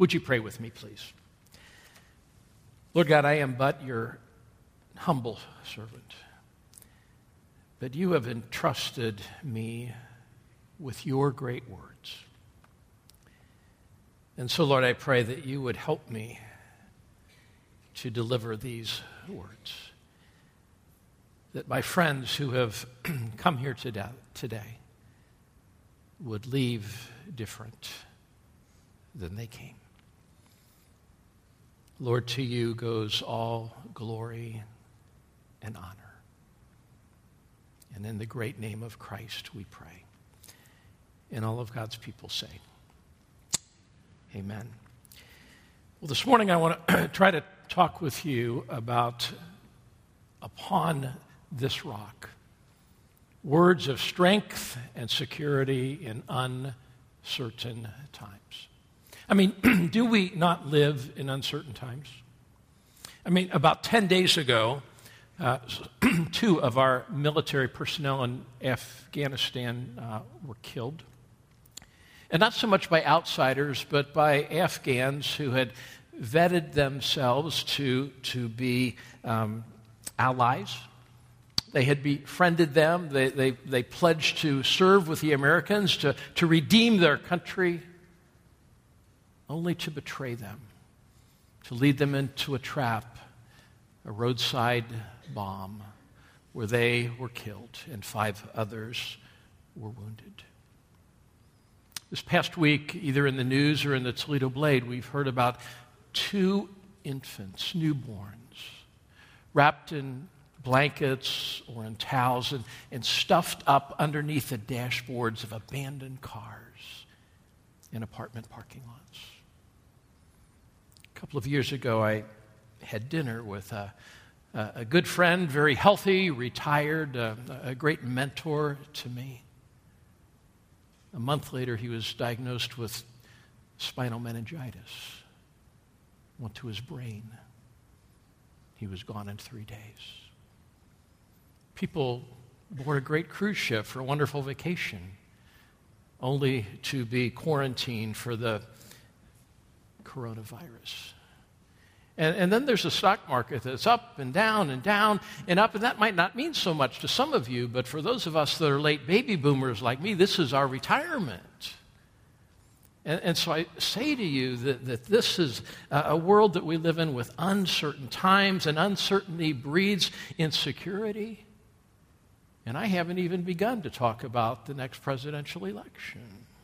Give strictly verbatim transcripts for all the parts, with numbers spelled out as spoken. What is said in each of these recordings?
Would you pray with me, please? Lord God, I am but your humble servant, but you have entrusted me with your great words. And so, Lord, I pray that you would help me to deliver these words, that my friends who have come here today would leave different than they came. Lord, to you goes all glory and honor. And in the great name of Christ we pray. And all of God's people say, amen. Well, this morning I want to try to talk with you about upon this rock. Words of strength and security in uncertain times. I mean, do we not live in uncertain times? I mean, about ten days ago, uh, two of our military personnel in Afghanistan uh, were killed. And not so much by outsiders, but by Afghans who had vetted themselves to, to be um, allies. They had befriended them. They, they, they pledged to serve with the Americans, to, to redeem their country, only to betray them, to lead them into a trap, a roadside bomb, where they were killed and five others were wounded. This past week, either in the news or in the Toledo Blade, we've heard about two infants, newborns, wrapped in blankets or in towels and, and stuffed up underneath the dashboards of abandoned cars in apartment parking lots. A couple of years ago, I had dinner with a, a good friend, very healthy, retired, a, a great mentor to me. A month later, he was diagnosed with spinal meningitis. Went to his brain. He was gone in three days. People board a great cruise ship for a wonderful vacation, only to be quarantined for the coronavirus. And, and then there's a stock market that's up and down and down and up, and that might not mean so much to some of you, but for those of us that are late baby boomers like me, this is our retirement. And, and so I say to you that, that this is a, a world that we live in with uncertain times, and uncertainty breeds insecurity. And I haven't even begun to talk about the next presidential election.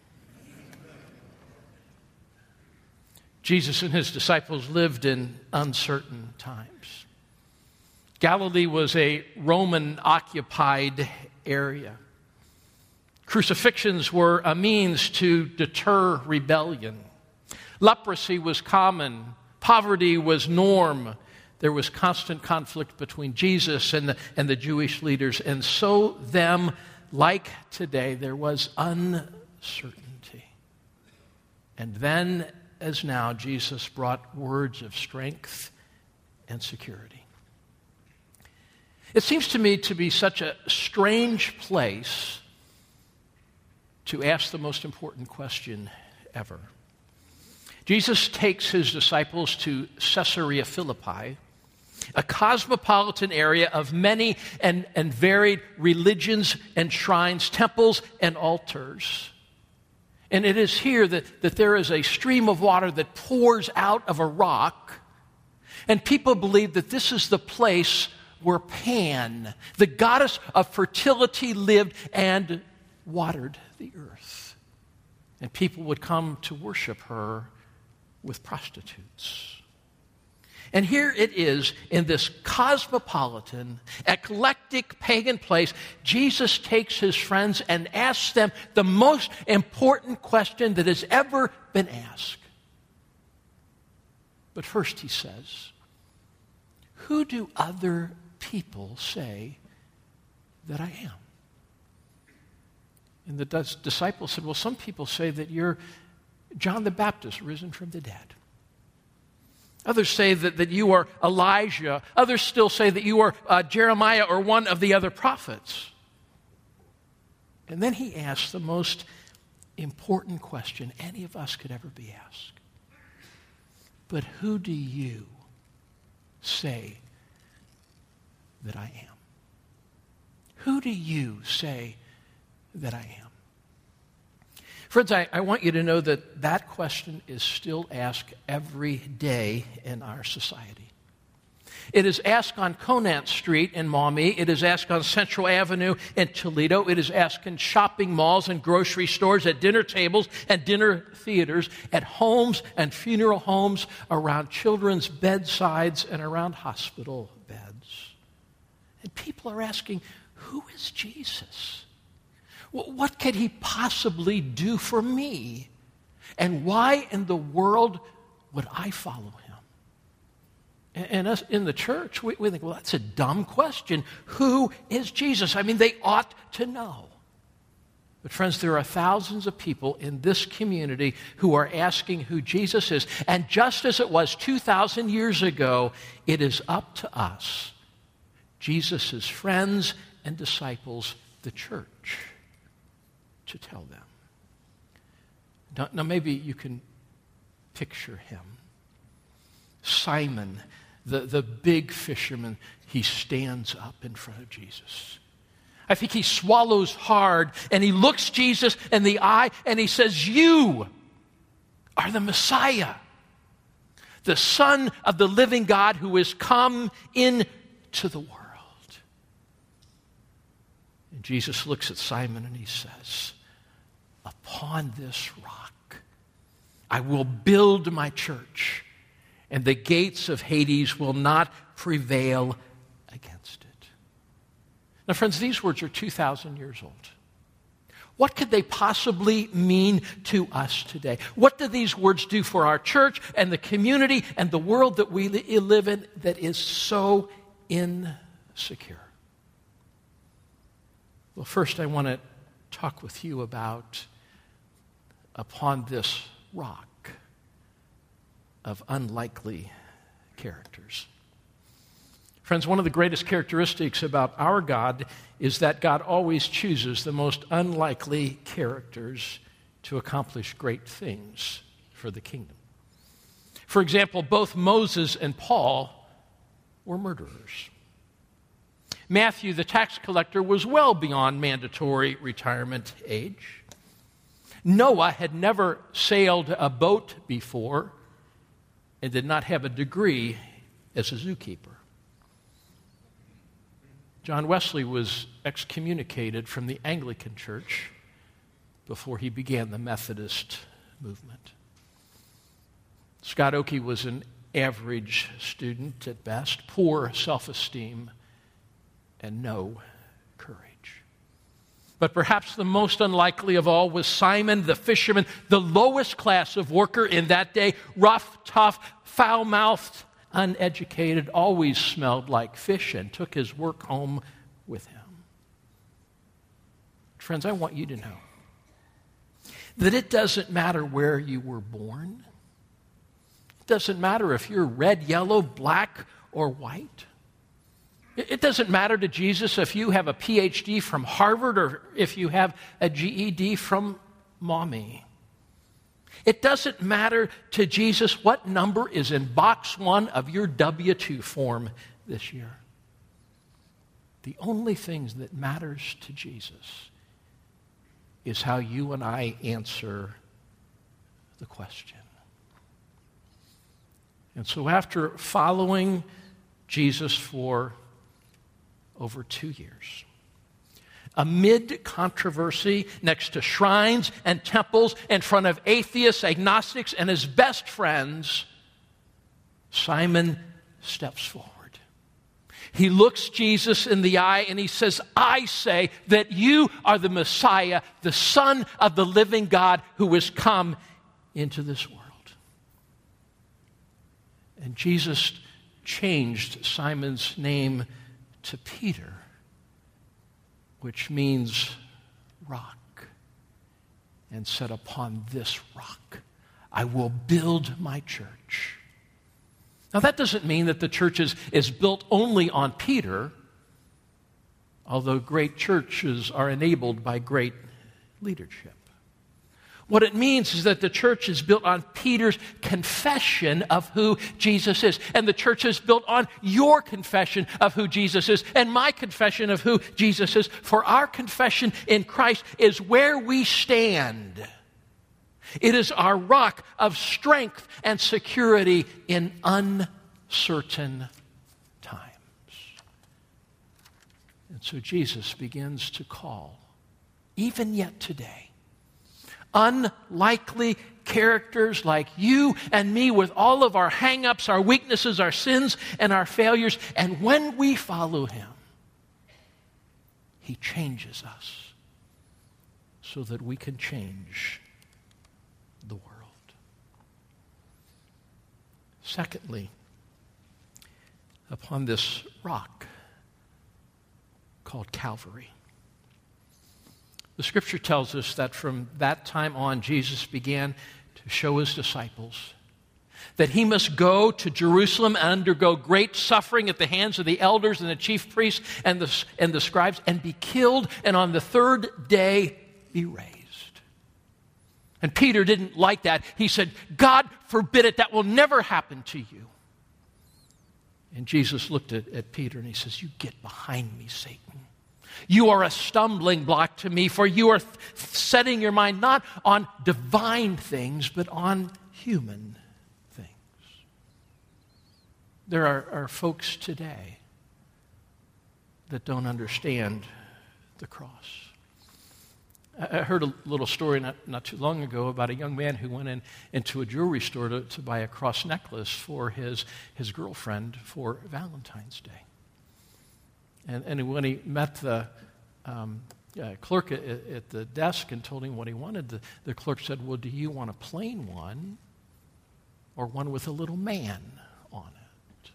Jesus and his disciples lived in uncertain times. Galilee was a Roman-occupied area. Crucifixions were a means to deter rebellion. Leprosy was common. Poverty was norm. There was constant conflict between Jesus and the, and the Jewish leaders. And so them, like today, there was uncertainty. And then, as now, Jesus brought words of strength and security. It seems to me to be such a strange place to ask the most important question ever. Jesus takes his disciples to Caesarea Philippi, a cosmopolitan area of many and, and varied religions and shrines, temples and altars. And it is here that, that there is a stream of water that pours out of a rock. And people believe that this is the place where Pan, the goddess of fertility, lived and watered the earth. And people would come to worship her with prostitutes. And here it is in this cosmopolitan, eclectic pagan place, Jesus takes his friends and asks them the most important question that has ever been asked. But first he says, who do other people say that I am? And the disciples said, well, some people say that you're John the Baptist risen from the dead. Others say that, that you are Elijah. Others still say that you are uh, Jeremiah or one of the other prophets. And then he asks the most important question any of us could ever be asked. but who do you say that I am? Who do you say that I am? Friends, I, I want you to know that that question is still asked every day in our society. It is asked on Conant Street in Maumee. It is asked on Central Avenue in Toledo. It is asked in shopping malls and grocery stores, at dinner tables and dinner theaters, at homes and funeral homes, around children's bedsides and around hospital beds. And people are asking, who is Jesus? What could he possibly do for me? And why in the world would I follow him? And us in the church, we, we think, well, that's a dumb question. Who is Jesus? I mean, they ought to know. But friends, there are thousands of people in this community who are asking who Jesus is. And just as it was two thousand years ago, it is up to us, Jesus' friends and disciples, the church, to tell them. Now, now maybe you can picture him. Simon, the, the big fisherman, he stands up in front of Jesus. I think he swallows hard and he looks Jesus in the eye and he says, "You are the Messiah, the Son of the living God who has come into the world." And Jesus looks at Simon and he says, "Upon this rock I will build my church, and the gates of Hades will not prevail against it." Now, friends, these words are two thousand years old. What could they possibly mean to us today? What do these words do for our church and the community and the world that we live in that is so insecure? Well, first I want to talk with you about upon this rock of unlikely characters. Friends, one of the greatest characteristics about our God is that God always chooses the most unlikely characters to accomplish great things for the kingdom. For example, both Moses and Paul were murderers. Matthew, the tax collector, was well beyond mandatory retirement age. Noah had never sailed a boat before and did not have a degree as a zookeeper. John Wesley was excommunicated from the Anglican Church before he began the Methodist movement. Scott Oakey was an average student at best, poor self-esteem, and no courage. But perhaps the most unlikely of all was Simon the fisherman, the lowest class of worker in that day, rough, tough, foul-mouthed, uneducated, always smelled like fish and took his work home with him. Friends, I want you to know that it doesn't matter where you were born. It doesn't matter if you're red, yellow, black, or white. It doesn't matter to Jesus if you have a P H D from Harvard or if you have a G E D from Maumee. It doesn't matter to Jesus what number is in box one of your W two form this year. The only thing that matters to Jesus is how you and I answer the question. And so after following Jesus for over two years, amid controversy, next to shrines and temples, in front of atheists, agnostics, and his best friends, Simon steps forward. He looks Jesus in the eye and he says, "I say that you are the Messiah, the Son of the living God who has come into this world." And Jesus changed Simon's name to Peter, which means rock, and said, "Upon this rock I will build my church." Now that doesn't mean that the church is, is built only on Peter, although great churches are enabled by great leadership. What it means is that the church is built on Peter's confession of who Jesus is. And the church is built on your confession of who Jesus is and my confession of who Jesus is. For our confession in Christ is where we stand. It is our rock of strength and security in uncertain times. And so Jesus begins to call, even yet today, unlikely characters like you and me with all of our hang-ups, our weaknesses, our sins, and our failures. And when we follow him, he changes us so that we can change the world. Secondly, upon this rock called Calvary, the scripture tells us that from that time on, Jesus began to show his disciples that he must go to Jerusalem and undergo great suffering at the hands of the elders and the chief priests and the, and the scribes and be killed, and on the third day be raised. And Peter didn't like that. He said, God forbid it, that will never happen to you. And Jesus looked at, at Peter and he says, you get behind me, Satan. You are a stumbling block to me, for you are th- setting your mind not on divine things, but on human things. There are, are folks today that don't understand the cross. I, I heard a little story not, not too long ago about a young man who went in, into a jewelry store to, to buy a cross necklace for his, his girlfriend for Valentine's Day. And, and when he met the um, uh, clerk at, at the desk and told him what he wanted, the, the clerk said, well, do you want a plain one or one with a little man on it?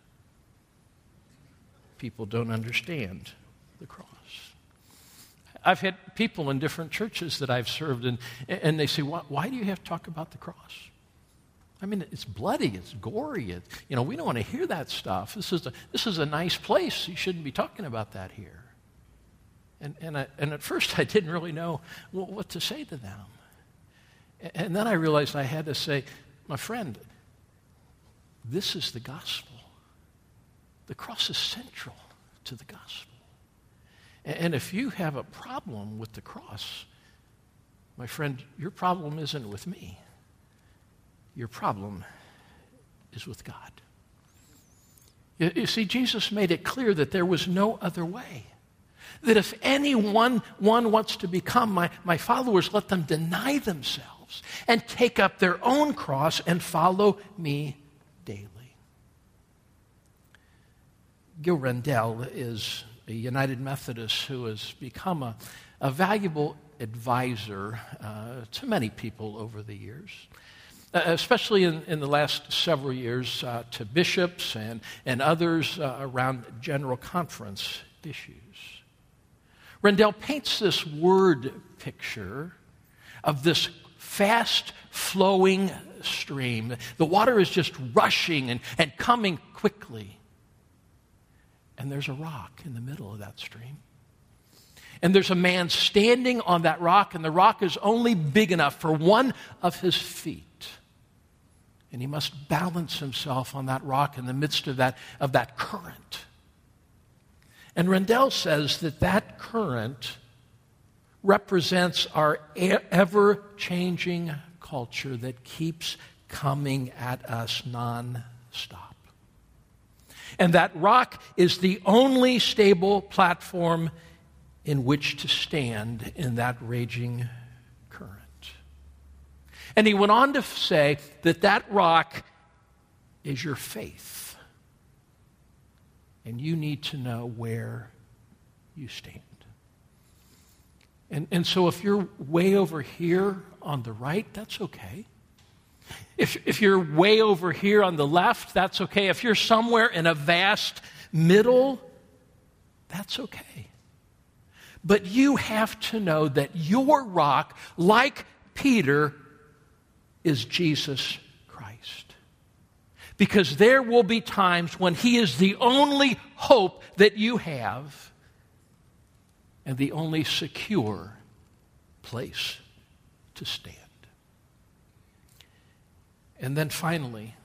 People don't understand the cross. I've had people in different churches that I've served, and, and they say, why, why do you have to talk about the cross? I mean, it's bloody, it's gory. It, you know, we don't want to hear that stuff. This is a, this is a nice place. You shouldn't be talking about that here. And, and, I, and at first, I didn't really know what, what to say to them. And then I realized I had to say, my friend, this is the gospel. The cross is central to the gospel. And, and if you have a problem with the cross, my friend, your problem isn't with me. Your problem is with God. You, you see, Jesus made it clear that there was no other way. That if anyone one wants to become my, my followers, let them deny themselves and take up their own cross and follow me daily. Gil Rendell is a United Methodist who has become a, a valuable advisor uh, to many people over the years. Uh, especially in, in the last several years, uh, to bishops and, and others uh, around general conference issues. Rendell paints this word picture of this fast-flowing stream. The water is just rushing and, and coming quickly. And there's a rock in the middle of that stream. And there's a man standing on that rock, and the rock is only big enough for one of his feet. And he must balance himself on that rock in the midst of that, of that current. And Rendell says that that current represents our ever-changing culture that keeps coming at us non-stop. And that rock is the only stable platform in which to stand in that raging current. And he went on to say that that rock is your faith. And you need to know where you stand. And, and so if you're way over here on the right, that's okay. If, if you're way over here on the left, that's okay. If you're somewhere in a vast middle, that's okay. But you have to know that your rock, like Peter, is Jesus Christ. Because there will be times when he is the only hope that you have and the only secure place to stand. And then finally,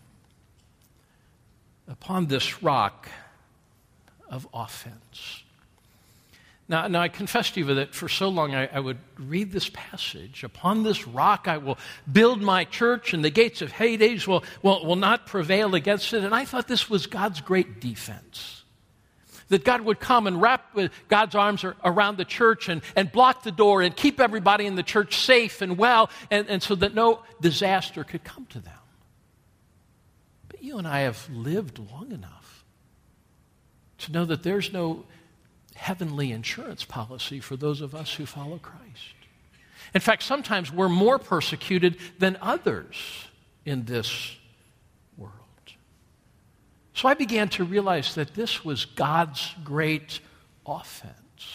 upon this rock of offense. Now, now I confess to you that for so long I, I would read this passage. Upon this rock I will build my church, and the gates of Hades will, will, will not prevail against it. And I thought this was God's great defense. That God would come and wrap God's arms around the church and, and block the door and keep everybody in the church safe and well, and, and so that no disaster could come to them. But you and I have lived long enough to know that there's no heavenly insurance policy for those of us who follow Christ. In fact, sometimes we're more persecuted than others in this world. So I began to realize that this was God's great offense.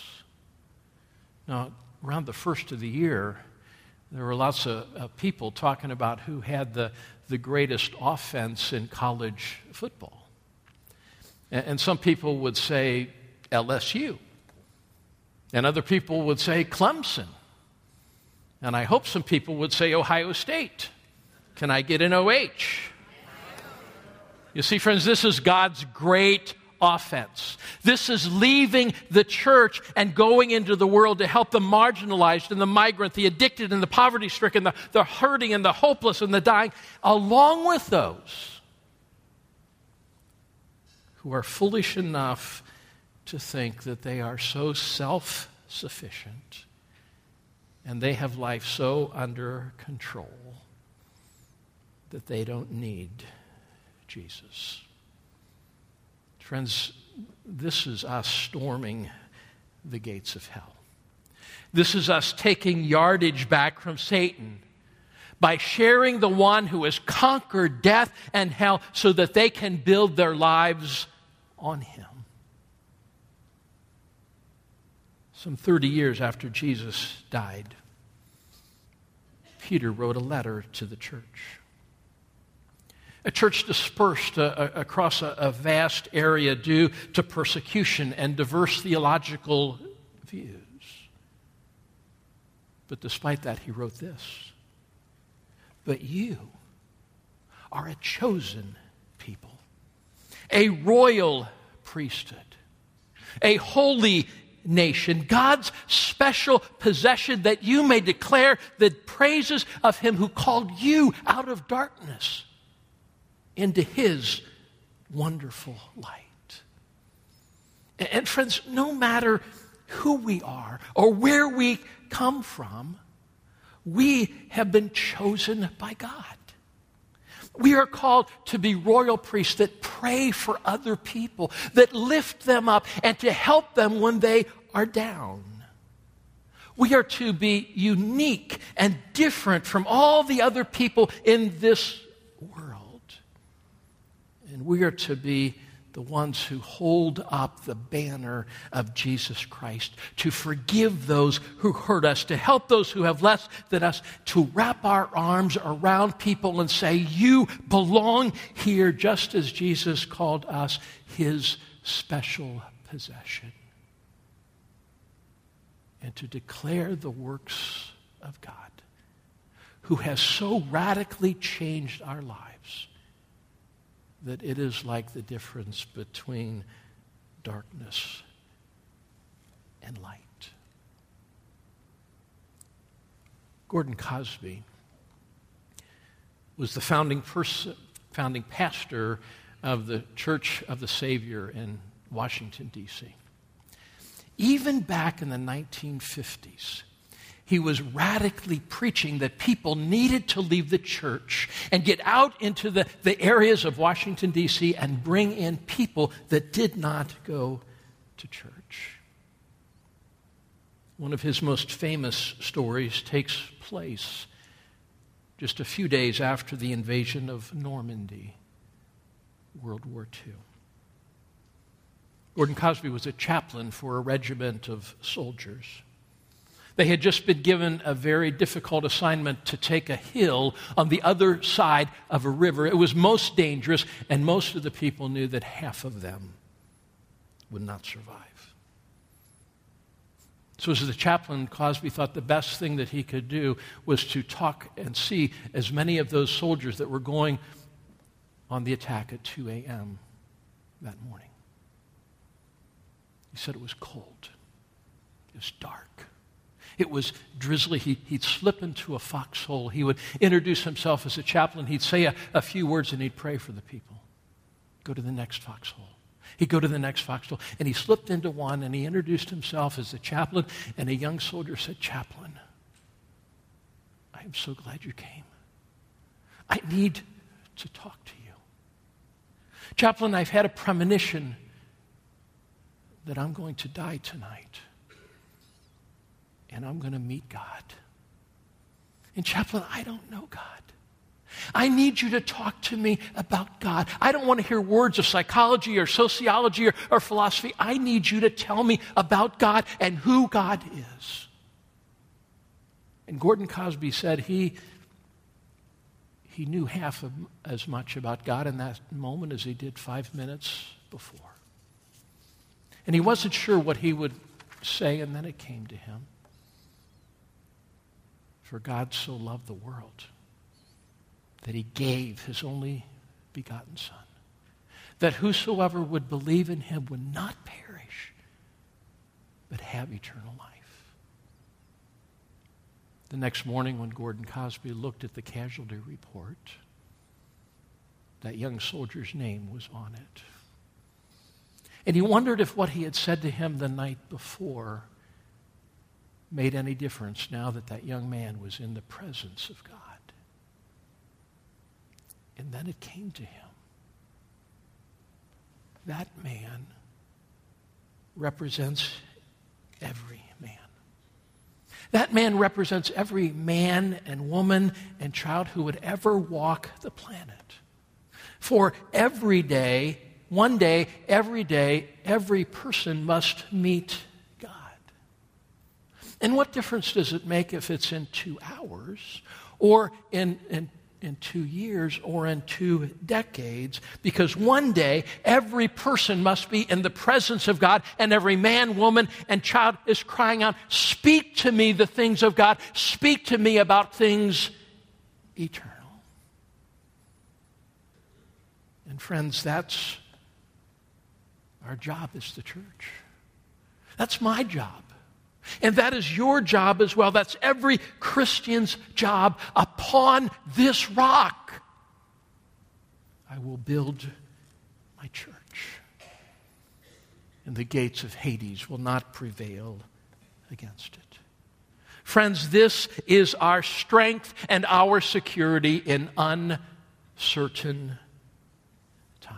Now, around the first of the year, there were lots of uh, people talking about who had the, the greatest offense in college football. And, and some people would say L S U. And other people would say Clemson. And I hope some people would say Ohio State. Can I get an O H? You see, friends, this is God's great offense. This is leaving the church and going into the world to help the marginalized and the migrant, the addicted and the poverty-stricken, the, the hurting and the hopeless and the dying, along with those who are foolish enough to think that they are so self-sufficient and they have life so under control that they don't need Jesus. Friends, this is us storming the gates of hell. This is us taking yardage back from Satan by sharing the one who has conquered death and hell so that they can build their lives on him. Some thirty years after Jesus died, Peter wrote a letter to the church. A church dispersed uh, across a, a vast area due to persecution and diverse theological views. But despite that, he wrote this: "But you are a chosen people, a royal priesthood, a holy nation, God's special possession, that you may declare the praises of him who called you out of darkness into his wonderful light." And friends, no matter who we are or where we come from, we have been chosen by God. We are called to be royal priests that pray for other people, that lift them up, and to help them when they are down. We are to be unique and different from all the other people in this world. And we are to be the ones who hold up the banner of Jesus Christ, to forgive those who hurt us, to help those who have less than us, to wrap our arms around people and say, you belong here, just as Jesus called us his special possession. And to declare the works of God, who has so radically changed our lives that it is like the difference between darkness and light. Gordon Cosby was the founding person, founding pastor of the Church of the Savior in Washington, D C Even back in the nineteen fifties, he was radically preaching that people needed to leave the church and get out into the, the areas of Washington, D C and bring in people that did not go to church. One of his most famous stories takes place just a few days after the invasion of Normandy, World War Two. Gordon Cosby was a chaplain for a regiment of soldiers. They had just been given a very difficult assignment to take a hill on the other side of a river. It was most dangerous, and most of the people knew that half of them would not survive. So as the chaplain, Cosby thought the best thing that he could do was to talk and see as many of those soldiers that were going on the attack at two a.m. that morning. He said it was cold. It was dark. It was drizzly. He, he'd slip into a foxhole. He would introduce himself as a chaplain. He'd say a, a few words and he'd pray for the people. Go to the next foxhole. He'd go to the next foxhole. And he slipped into one and he introduced himself as a chaplain. And a young soldier said, "Chaplain, I am so glad you came. I need to talk to you. Chaplain, I've had a premonition that I'm going to die tonight. And I'm going to meet God. And chaplain, I don't know God. I need you to talk to me about God. I don't want to hear words of psychology or sociology or, or philosophy. I need you to tell me about God and who God is." And Gordon Cosby said he, he knew half of, as much about God in that moment as he did five minutes before. And he wasn't sure what he would say, and then it came to him. For God so loved the world that he gave his only begotten Son, that whosoever would believe in him would not perish, but have eternal life. The next morning when Gordon Cosby looked at the casualty report, that young soldier's name was on it. And he wondered if what he had said to him the night before made any difference now that that young man was in the presence of God. And then it came to him. That man represents every man. That man represents every man and woman and child who would ever walk the planet. For every day, one day, every day, every person must meet God. And what difference does it make if it's in two hours or in, in, in two years or in two decades? Because one day, every person must be in the presence of God, and every man, woman, and child is crying out, "Speak to me the things of God. Speak to me about things eternal." And friends, that's our job as the church. That's my job. And that is your job as well. That's every Christian's job. Upon this rock, I will build my church. And the gates of Hades will not prevail against it. Friends, this is our strength and our security in uncertain times.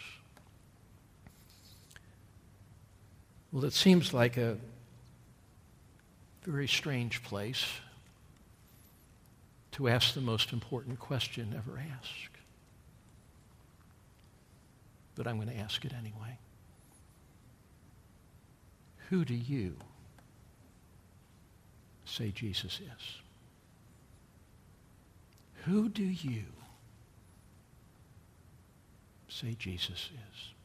Well, it seems like a very strange place to ask the most important question ever asked. But I'm going to ask it anyway. Who do you say Jesus is? Who do you say Jesus is?